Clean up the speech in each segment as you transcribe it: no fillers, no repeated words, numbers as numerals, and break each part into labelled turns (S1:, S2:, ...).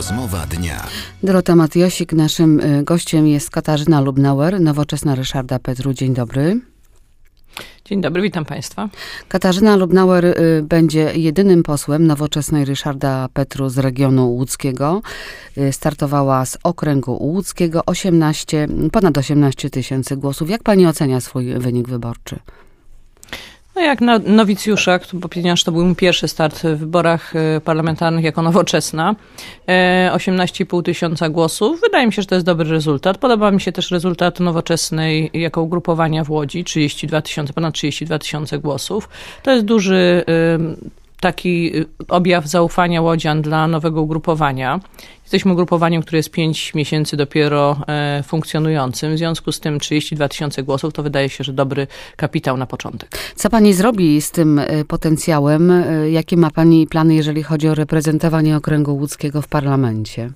S1: Rozmowa dnia.
S2: Dorota Matyjosik, naszym gościem jest Katarzyna Lubnauer, Nowoczesna Ryszarda Petru. Dzień dobry.
S3: Dzień dobry, witam Państwa.
S2: Katarzyna Lubnauer będzie jedynym posłem Nowoczesnej Ryszarda Petru z regionu łódzkiego. Startowała z okręgu łódzkiego, ponad 18 tysięcy głosów. Jak pani ocenia swój wynik wyborczy?
S3: No jak na nowicjusza, ponieważ to był mój pierwszy start w wyborach parlamentarnych jako Nowoczesna, 18,5 tysiąca głosów. Wydaje mi się, że to jest dobry rezultat. Podoba mi się też rezultat Nowoczesnej jako ugrupowania w Łodzi, ponad 32 tysiące głosów. To jest duży taki objaw zaufania łodzian dla nowego ugrupowania. Jesteśmy ugrupowaniem, które jest 5 miesięcy dopiero funkcjonującym. W związku z tym 32 tysiące głosów to wydaje się, że dobry kapitał na początek.
S2: Co pani zrobi z tym potencjałem? Jakie ma pani plany, jeżeli chodzi o reprezentowanie okręgu łódzkiego w parlamencie?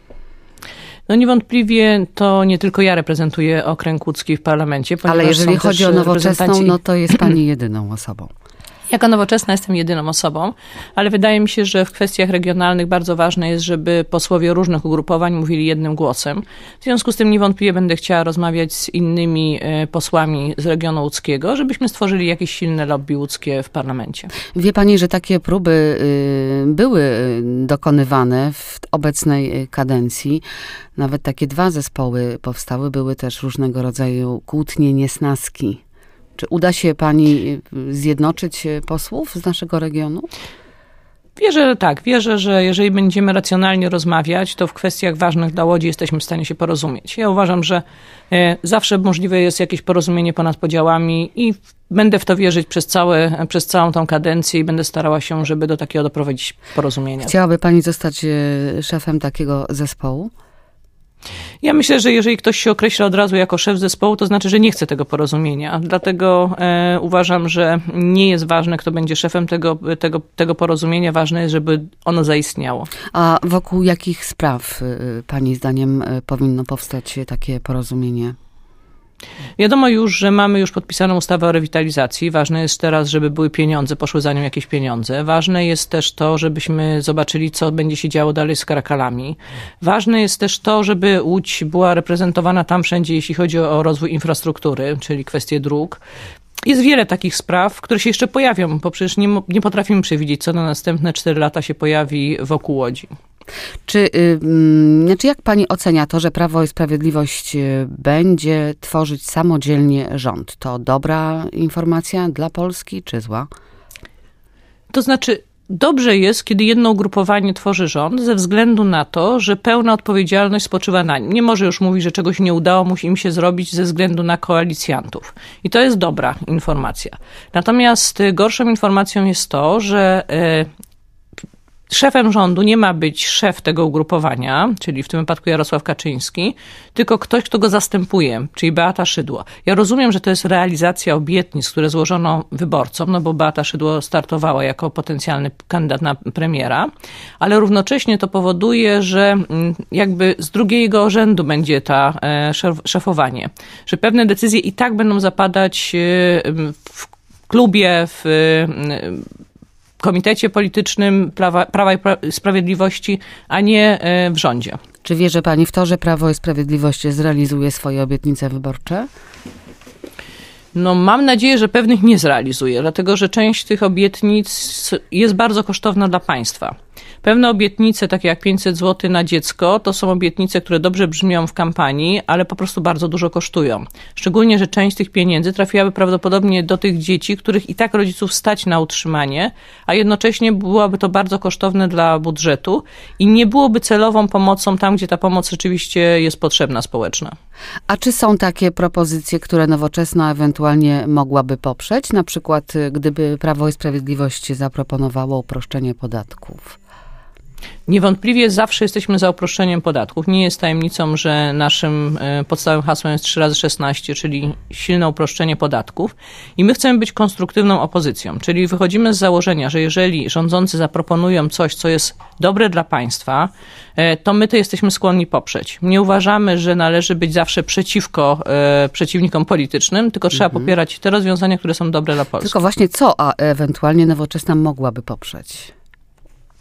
S3: No niewątpliwie to nie tylko ja reprezentuję okręg łódzki w parlamencie.
S2: Ale jeżeli chodzi o Nowoczesną, no to jest pani jedyną osobą.
S3: Jako Nowoczesna jestem jedyną osobą, ale wydaje mi się, że w kwestiach regionalnych bardzo ważne jest, żeby posłowie różnych ugrupowań mówili jednym głosem. W związku z tym niewątpliwie będę chciała rozmawiać z innymi posłami z regionu łódzkiego, żebyśmy stworzyli jakieś silne lobby łódzkie w parlamencie.
S2: Wie pani, że takie próby były dokonywane w obecnej kadencji. Nawet takie 2 zespoły powstały, były też różnego rodzaju kłótnie, niesnaski. Czy uda się pani zjednoczyć posłów z naszego regionu?
S3: Wierzę, że jeżeli będziemy racjonalnie rozmawiać, to w kwestiach ważnych dla Łodzi jesteśmy w stanie się porozumieć. Ja uważam, że zawsze możliwe jest jakieś porozumienie ponad podziałami i będę w to wierzyć przez całą tą kadencję i będę starała się, żeby do takiego doprowadzić porozumienia.
S2: Chciałaby pani zostać szefem takiego zespołu?
S3: Ja myślę, że jeżeli ktoś się określa od razu jako szef zespołu, to znaczy, że nie chce tego porozumienia. Dlatego uważam, że nie jest ważne, kto będzie szefem tego porozumienia. Ważne jest, żeby ono zaistniało. A
S2: wokół jakich spraw pani zdaniem powinno powstać takie porozumienie?
S3: Wiadomo już, że mamy już podpisaną ustawę o rewitalizacji. Ważne jest teraz, żeby były pieniądze, poszły za nią jakieś pieniądze. Ważne jest też to, żebyśmy zobaczyli, co będzie się działo dalej z Karakalami. Ważne jest też to, żeby Łódź była reprezentowana tam wszędzie, jeśli chodzi o rozwój infrastruktury, czyli kwestie dróg. Jest wiele takich spraw, które się jeszcze pojawią, bo przecież nie potrafimy przewidzieć, co na następne 4 lata się pojawi wokół Łodzi.
S2: Jak pani ocenia to, że Prawo i Sprawiedliwość będzie tworzyć samodzielnie rząd? To dobra informacja dla Polski, czy zła?
S3: To znaczy, dobrze jest, kiedy jedno ugrupowanie tworzy rząd ze względu na to, że pełna odpowiedzialność spoczywa na nim. Nie może już mówić, że czegoś nie udało musi im się zrobić ze względu na koalicjantów. I to jest dobra informacja. Natomiast gorszą informacją jest to, że szefem rządu nie ma być szef tego ugrupowania, czyli w tym wypadku Jarosław Kaczyński, tylko ktoś, kto go zastępuje, czyli Beata Szydło. Ja rozumiem, że to jest realizacja obietnic, które złożono wyborcom, no bo Beata Szydło startowała jako potencjalny kandydat na premiera, ale równocześnie to powoduje, że jakby z drugiego rzędu będzie ta szefowanie, że pewne decyzje i tak będą zapadać w klubie, w Komitecie Politycznym Prawa i Sprawiedliwości, a nie w rządzie.
S2: Czy wierzy pani w to, że Prawo i Sprawiedliwość zrealizuje swoje obietnice wyborcze?
S3: No mam nadzieję, że pewnych nie zrealizuje, dlatego że część tych obietnic jest bardzo kosztowna dla państwa. Pewne obietnice, takie jak 500 zł na dziecko, to są obietnice, które dobrze brzmią w kampanii, ale po prostu bardzo dużo kosztują. Szczególnie, że część tych pieniędzy trafiłaby prawdopodobnie do tych dzieci, których i tak rodziców stać na utrzymanie, a jednocześnie byłoby to bardzo kosztowne dla budżetu i nie byłoby celową pomocą tam, gdzie ta pomoc rzeczywiście jest potrzebna społeczna.
S2: A czy są takie propozycje, które Nowoczesna ewentualnie mogłaby poprzeć? Na przykład, gdyby Prawo i Sprawiedliwość zaproponowało uproszczenie podatków?
S3: Niewątpliwie zawsze jesteśmy za uproszczeniem podatków. Nie jest tajemnicą, że naszym podstawowym hasłem jest 3 razy 16, czyli silne uproszczenie podatków. I my chcemy być konstruktywną opozycją, czyli wychodzimy z założenia, że jeżeli rządzący zaproponują coś, co jest dobre dla państwa, to my to jesteśmy skłonni poprzeć. Nie uważamy, że należy być zawsze przeciwko przeciwnikom politycznym, tylko trzeba popierać te rozwiązania, które są dobre dla Polski.
S2: Tylko właśnie co, a ewentualnie Nowoczesna mogłaby poprzeć?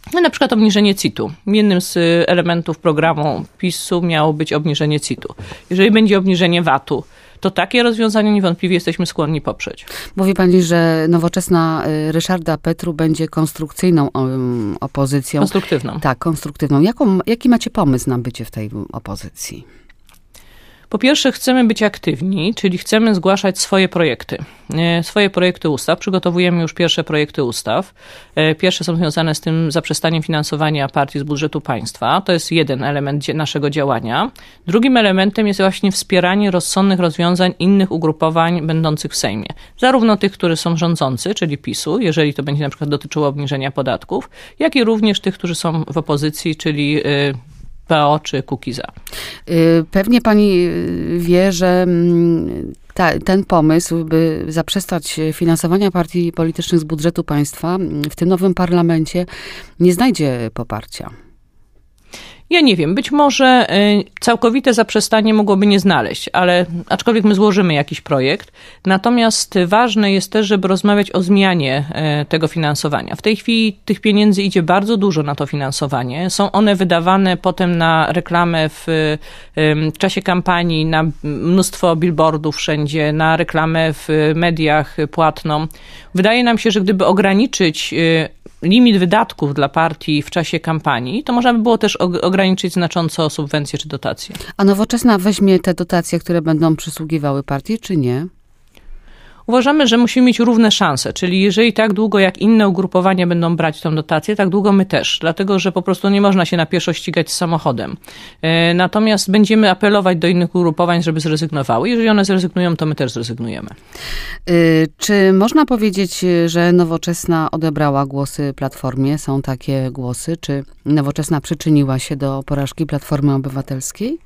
S3: No, na przykład obniżenie CIT-u. Jednym z elementów programu PiS-u miało być obniżenie CIT-u. Jeżeli będzie obniżenie VAT-u, to takie rozwiązania niewątpliwie jesteśmy skłonni poprzeć.
S2: Mówi pani, że Nowoczesna Ryszarda Petru będzie konstrukcyjną opozycją.
S3: Konstruktywną.
S2: Tak, konstruktywną. Jaki macie pomysł na bycie w tej opozycji?
S3: Po pierwsze, chcemy być aktywni, czyli chcemy zgłaszać swoje projekty ustaw. Przygotowujemy już pierwsze projekty ustaw. Pierwsze są związane z tym zaprzestaniem finansowania partii z budżetu państwa. To jest jeden element naszego działania. Drugim elementem jest właśnie wspieranie rozsądnych rozwiązań innych ugrupowań będących w Sejmie. Zarówno tych, którzy są rządzący, czyli PiS-u, jeżeli to będzie na przykład dotyczyło obniżenia podatków, jak i również tych, którzy są w opozycji, czyli PO czy Kukiza.
S2: Pewnie pani wie, że ten pomysł, by zaprzestać finansowania partii politycznych z budżetu państwa w tym nowym parlamencie nie znajdzie poparcia.
S3: Ja nie wiem, być może całkowite zaprzestanie mogłoby nie znaleźć, ale aczkolwiek my złożymy jakiś projekt. Natomiast ważne jest też, żeby rozmawiać o zmianie tego finansowania. W tej chwili tych pieniędzy idzie bardzo dużo na to finansowanie. Są one wydawane potem na reklamę w czasie kampanii, na mnóstwo billboardów wszędzie, na reklamę w mediach płatną. Wydaje nam się, że gdyby ograniczyć limit wydatków dla partii w czasie kampanii, to można by było też ograniczyć znacząco subwencje czy dotacje.
S2: A Nowoczesna weźmie te dotacje, które będą przysługiwały partii, czy nie?
S3: Uważamy, że musimy mieć równe szanse, czyli jeżeli tak długo jak inne ugrupowania będą brać tą dotację, tak długo my też, dlatego że po prostu nie można się na pieszo ścigać z samochodem. Natomiast będziemy apelować do innych ugrupowań, żeby zrezygnowały. Jeżeli one zrezygnują, to my też zrezygnujemy.
S2: Czy można powiedzieć, że Nowoczesna odebrała głosy Platformie? Są takie głosy? Czy Nowoczesna przyczyniła się do porażki Platformy Obywatelskiej?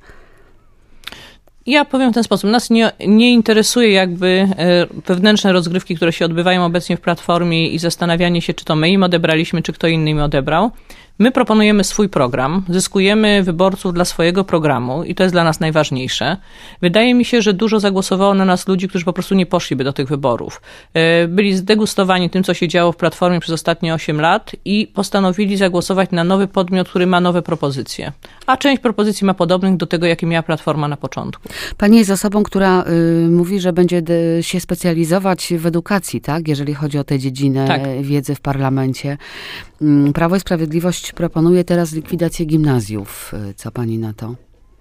S3: Ja powiem w ten sposób. Nas nie interesuje jakby wewnętrzne rozgrywki, które się odbywają obecnie w Platformie i zastanawianie się, czy to my im odebraliśmy, czy kto inny im odebrał. My proponujemy swój program, zyskujemy wyborców dla swojego programu i to jest dla nas najważniejsze. Wydaje mi się, że dużo zagłosowało na nas ludzi, którzy po prostu nie poszliby do tych wyborów. Byli zdegustowani tym, co się działo w Platformie przez ostatnie 8 lat i postanowili zagłosować na nowy podmiot, który ma nowe propozycje. A część propozycji ma podobnych do tego, jakie miała Platforma na początku.
S2: Pani jest osobą, która mówi, że będzie się specjalizować w edukacji, tak? Jeżeli chodzi o tę dziedzinę wiedzy w parlamencie. Prawo i Sprawiedliwość proponuje teraz likwidację gimnazjów. Co pani na to?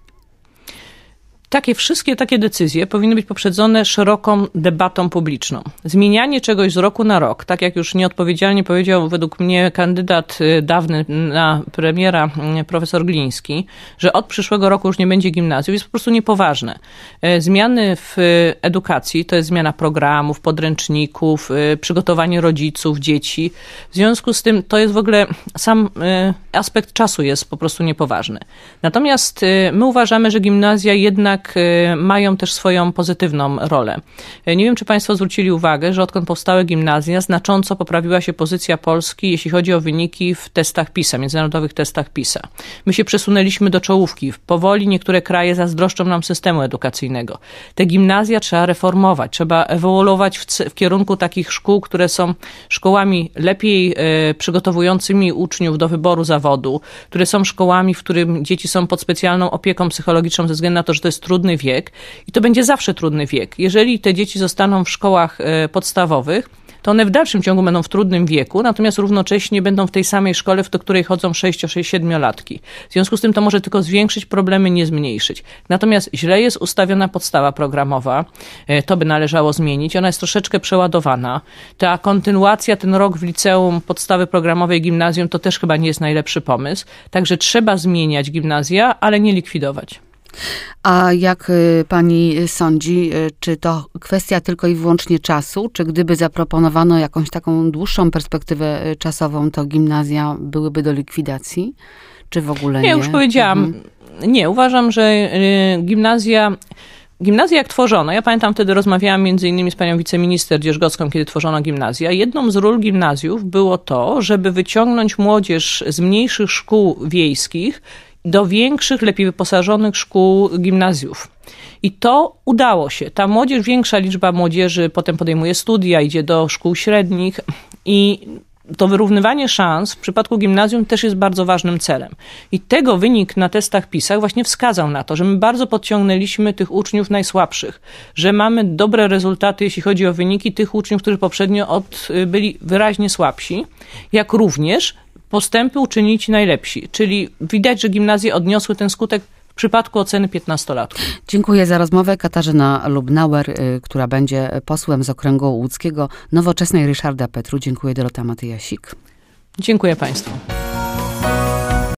S3: Wszystkie takie decyzje powinny być poprzedzone szeroką debatą publiczną. Zmienianie czegoś z roku na rok, tak jak już nieodpowiedzialnie powiedział według mnie kandydat dawny na premiera profesor Gliński, że od przyszłego roku już nie będzie gimnazjów, jest po prostu niepoważne. Zmiany w edukacji to jest zmiana programów, podręczników, przygotowanie rodziców, dzieci. W związku z tym to jest w ogóle sam aspekt czasu jest po prostu niepoważny. Natomiast my uważamy, że gimnazja jednak mają też swoją pozytywną rolę. Nie wiem, czy państwo zwrócili uwagę, że odkąd powstały gimnazja, znacząco poprawiła się pozycja Polski, jeśli chodzi o wyniki w testach PISA, międzynarodowych testach PISA. My się przesunęliśmy do czołówki. Powoli niektóre kraje zazdroszczą nam systemu edukacyjnego. Te gimnazja trzeba reformować, trzeba ewoluować w kierunku takich szkół, które są szkołami lepiej przygotowującymi uczniów do wyboru zawodu, które są szkołami, w którym dzieci są pod specjalną opieką psychologiczną ze względu na to, że to jest trudny wiek i to będzie zawsze trudny wiek. Jeżeli te dzieci zostaną w szkołach podstawowych, to one w dalszym ciągu będą w trudnym wieku, natomiast równocześnie będą w tej samej szkole, do której chodzą 6-7-latki. W związku z tym to może tylko zwiększyć problemy, nie zmniejszyć. Natomiast źle jest ustawiona podstawa programowa, to by należało zmienić. Ona jest troszeczkę przeładowana. Ta kontynuacja, ten rok w liceum, podstawy programowej, gimnazjum, to też chyba nie jest najlepszy pomysł. Także trzeba zmieniać gimnazja, ale nie likwidować.
S2: A jak pani sądzi, czy to kwestia tylko i wyłącznie czasu, czy gdyby zaproponowano jakąś taką dłuższą perspektywę czasową, to gimnazja byłyby do likwidacji? Czy w ogóle nie?
S3: Ja już powiedziałam, nie, uważam, że gimnazja jak tworzono, ja pamiętam wtedy rozmawiałam między innymi z panią wiceminister Dzierżgocką, kiedy tworzono gimnazja. Jedną z ról gimnazjów było to, żeby wyciągnąć młodzież z mniejszych szkół wiejskich do większych, lepiej wyposażonych szkół, gimnazjów. I to udało się. Ta młodzież, większa liczba młodzieży potem podejmuje studia, idzie do szkół średnich i to wyrównywanie szans w przypadku gimnazjum też jest bardzo ważnym celem. I tego wynik na testach PISA właśnie wskazał na to, że my bardzo podciągnęliśmy tych uczniów najsłabszych, że mamy dobre rezultaty, jeśli chodzi o wyniki tych uczniów, którzy poprzednio byli wyraźnie słabsi, jak również postępy uczynili ci najlepsi. Czyli widać, że gimnazje odniosły ten skutek w przypadku oceny 15-latków.
S2: Dziękuję za rozmowę. Katarzyna Lubnauer, która będzie posłem z okręgu łódzkiego Nowoczesnej Ryszarda Petru. Dziękuję. Dorota Matyjasik.
S3: Dziękuję Państwu.